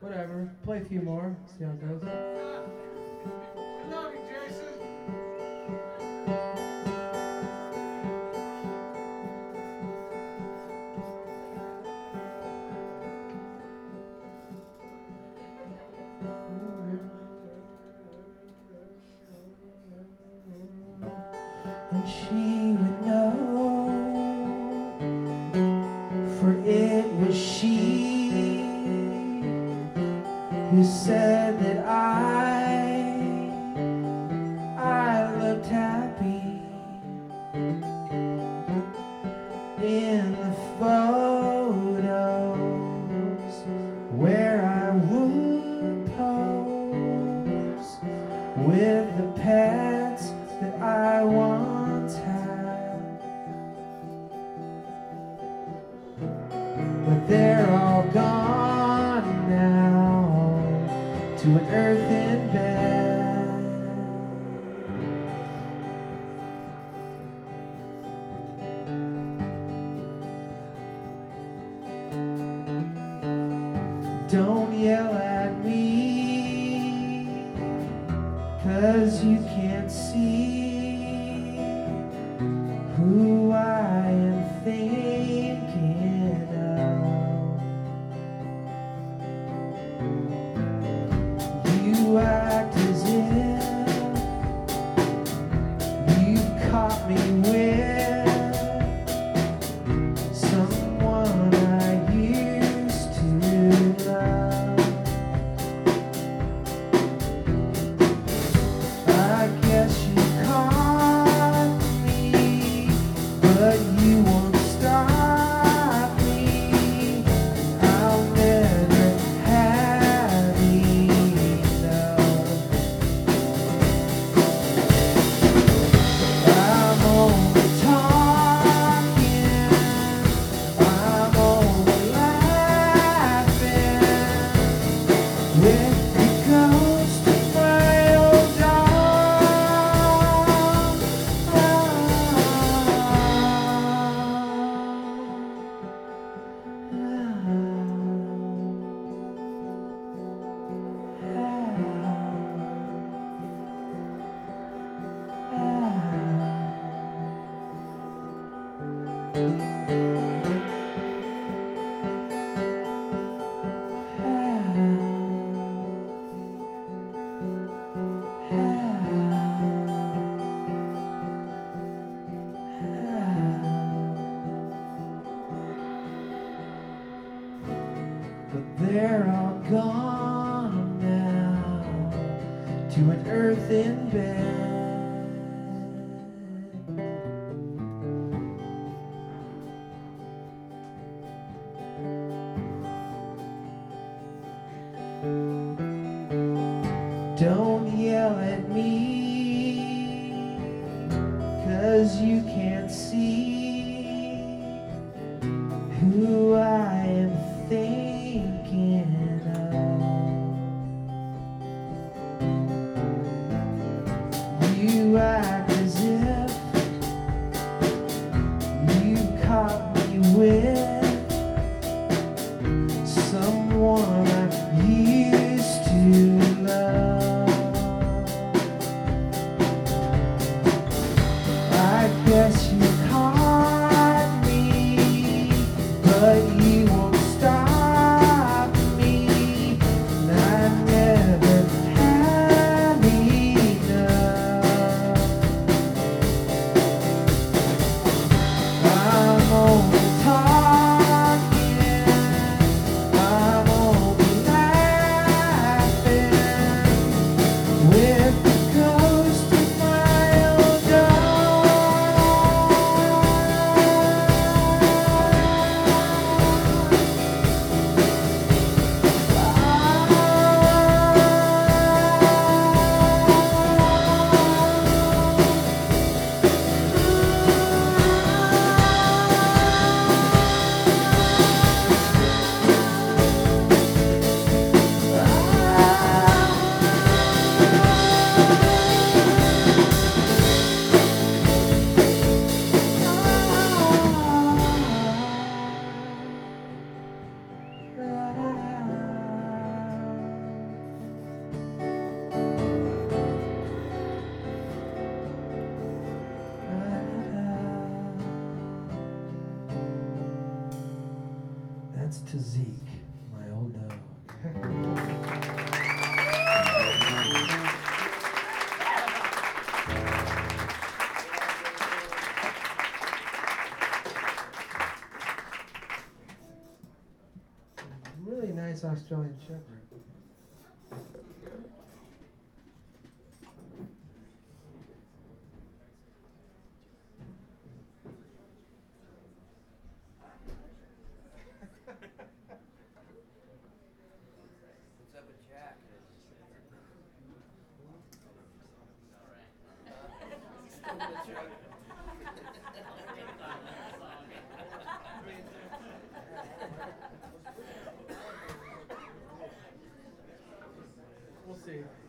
Whatever. Play a few more. See how it goes. I love you, Jason. And she would know, for it was she who said that I looked happy in the photos where I would pose with the pets that I once had. But they're all gone now to an earthen bed. Don't yell at me, 'cause you can't see who I am thinking of. You act as if you caught me with someone I used to love. I guess you caught me, but you won't stop me. I'll never have enough. I'm only talking, I'm only laughing with the ghost of my old But they're all gone now to an earthen bed. Don't yell at me, 'cause you can't see who I am thinking of. You act as if you caught me with someone I used to love. I guess to Zeke, my old dog. Really nice Australian Shepherd. What's up with Jack? We'll see.